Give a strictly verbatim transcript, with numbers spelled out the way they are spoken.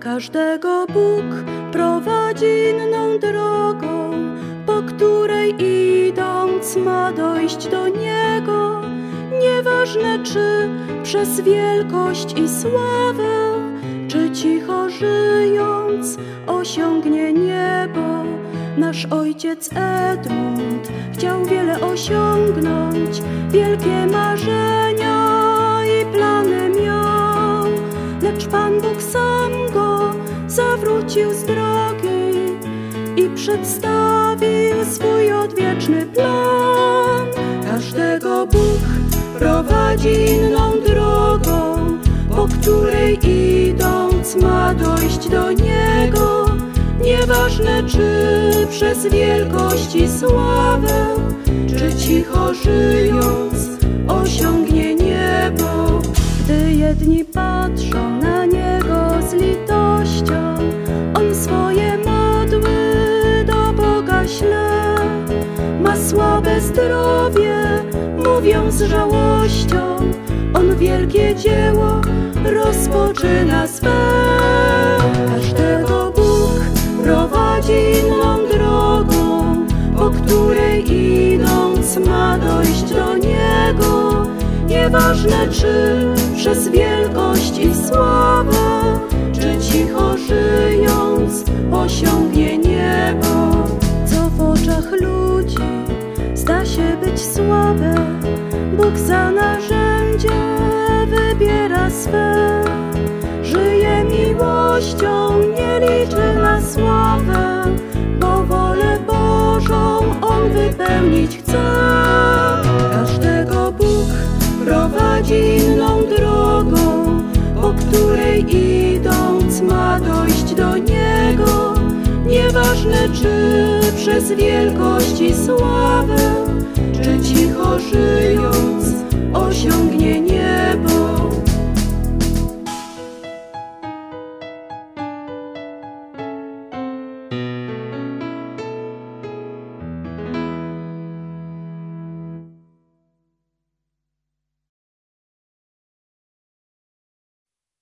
Każdego Bóg prowadzi inną drogą, po której idąc ma dojść do Niego. Nieważne czy przez wielkość i sławę, czy cicho żyjąc osiągnie niebo. Nasz ojciec Edmund chciał wiele osiągnąć, wielkie marzenia i plany miał, lecz Pan Bóg sam go zawrócił z drogi i przedstawił swój odwieczny plan. Każdego Bóg prowadzi inną drogą, po której idąc ma dojść do Niego. Nieważne czy przez wielkość i sławę, czy cicho żyjąc osiągnie niebo. Gdy jedni patrzą na Niego z litością, On swoje modły do Boga śle. Ma słabe zdrowie, mówią z żałością, On wielkie dzieło rozpoczyna swe. Każdego Bóg prowadzi inną drogą, po której idąc ma dojść do Niego. Nieważne czy przez wielkość i sławę, czy cicho żyjąc osiągnie niebo. Co w oczach ludzi zda się być słabe, Bóg za narzędzie wybiera swe. Żyje miłością, nie liczy na sławę, bo wolę Bożą On wypełnić chce. Każdego Bóg prowadzi inną drogą, po której idąc ma dojść do Niego. Nieważne czy przez wielkość i sławę, czy cicho żyjąc